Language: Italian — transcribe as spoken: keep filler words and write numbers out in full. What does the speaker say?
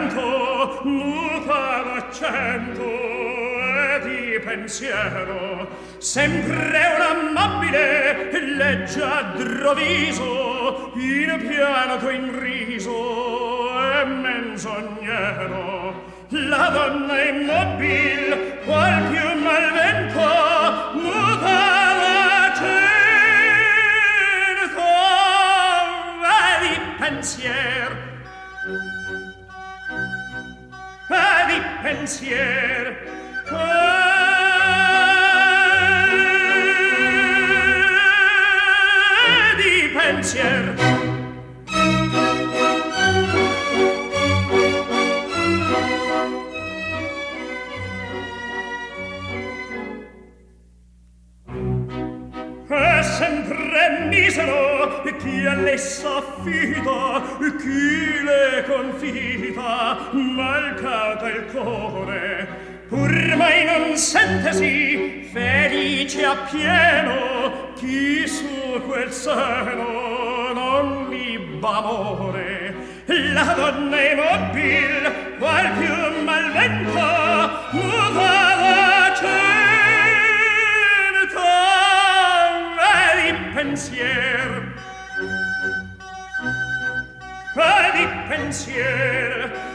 vento, muta d'accento e di pensiero, sempre un amabile leggiadro viso, in pianto in riso e menzognero. La donna immobil, qual più mal vento, muta d'accento e di pensier. E di pensier, e di pensier. È sempre misero chi a lei s'affida, chi le confida, malcata il cuore, pur mai non sentesi felice appieno chi su quel seno non libba amore. La donna immobil, qual più mal vento, muta d'accento e di pensier, e di pensier.